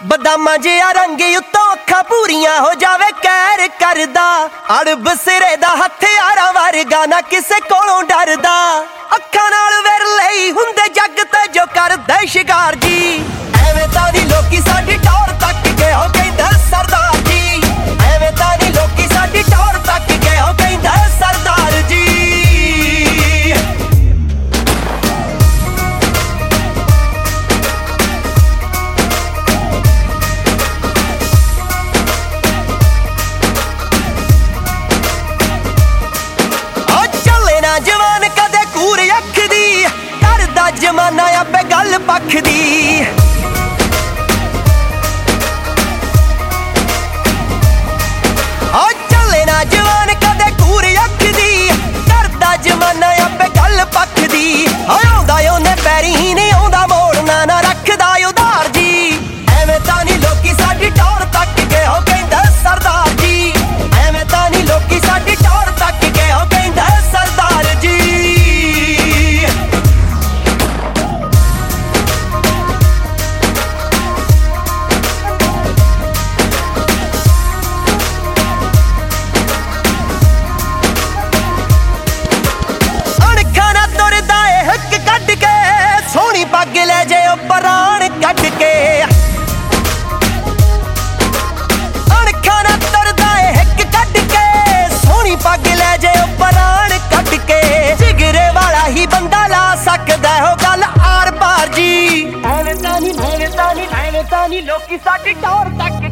ਬਦਾਮਾਂ ਜਿਹਾ ਰੰਗ ਉੱਤੋਂ ਅੱਖਾਂ ਪੂਰੀਆਂ ਹੋ ਜਾਵੇ ਕਹਿਰ ਕਰਦਾ। ਅੜਬ ਸਿਰੇ ਦਾ ਹਥਿਆਰਾਂ ਵਰਗਾ ਨਾ ਕਿਸੇ ਕੋਲੋਂ ਡਰਦਾ। ਅੱਖਾਂ ਨਾਲ ਵਿਰਲੇ ਹੀ ਹੁੰਦੇ ਜੱਗ ਤੇ ਜੋ ਕਰਦੇ ਸ਼ਿਕਾਰ ਜੀ। ਐਵੇਂ ਤਾਂ ਨਹੀਂ ਲੋਕੀ ਸਾਡੀ ਟੌਰ ਤੱਕ ਗਏ ਹੋ ਕਹਿੰਦਾ ਸਰਦਾਰ ਜੀ। ਐਵੇਂ ਤਾਂ ਨਹੀਂ ਲੋਕੀ ਸਾਡੀ ਟੌਰ ਤੱਕ ਗਏ ਹੋ ਕਹਿੰਦਾ ਸਰਦਾਰ ਜੀ। ਜਵਾਨ ਕਦੇ ਕੂਰ ਅੱਖ ਦੀ ਕਰਦਾ ਜਮਾਨਾ ਆਪੇ ਗੱਲ ਪੱਖ ਦੀ। ਆ ਚੱਲੇ ਨਾ ਜਵਾਨ ਕਦੇ ਕੂਰ ਅੱਖ ਦੀ ਕਰਦਾ ਜਮਾਨਾ ਆਪੇ ਗੱਲ ਪੱਖ ਦੀ। ਆਉਂਦਾ ਉਹਨੇ ਪੈਰੀ ਨਹੀਂ ਆਉਂਦਾ ਮੋੜਨਾ ਨਾ ਰੱਖਦਾ ਉਧਾਰ ਜੀ। ਐਵੇਂ ਤਾਂ ਨਹੀਂ ਲੋਕੀ ਸਾਡੀ ਟੌਰ ਤੱਕ ਗਏ ਹੋ ਕਹਿੰਦਾ ਸਰਦਾਰ ਜੀ। ਐਵੇਂ ਤਾਂ ਨਹੀਂ ਲੋਕੀ ਸਾਡੀ ਟੌਰ ਤੱਕ ਗਏ ਹੋ ਕਹਿੰਦਾ ਸਰਦਾਰ ਜੀ। ਅਣਖਾਂ ਨਾਲ ਤੁਰਦਾ ਏ ਹਿੱਕ ਕੱਢ ਕੇ ਸੋਹਣੀ ਪੱਗ ਲੈ ਜੇ ਉਹ ਪ੍ਰਾਣ ਕੱਢ ਕੇ। ਅਣਖਾਂ ਨਾਲ ਤੁਰਦਾ ਏ ਹਿੱਕ ਕੱਢ ਕੇ ਸੋਹਣੀ ਪੱਗ ਲੈ ਜੇ ਉਹ ਪ੍ਰਾਣ ਕੱਢ ਕੇ। ਜਿਗਰੇ ਵਾਲਾ ਹੀ ਬੰਦਾ ਲਾ ਸਕਦਾ ਉਹ ਗੱਲ ਆਰ ਪਾਰ ਜੀ। ਐਵੇਂ ਤਾਂ ਨਹੀਂ ਲੋਕੀ ਸਾਡੀ ਟੌਰ ਤੱਕ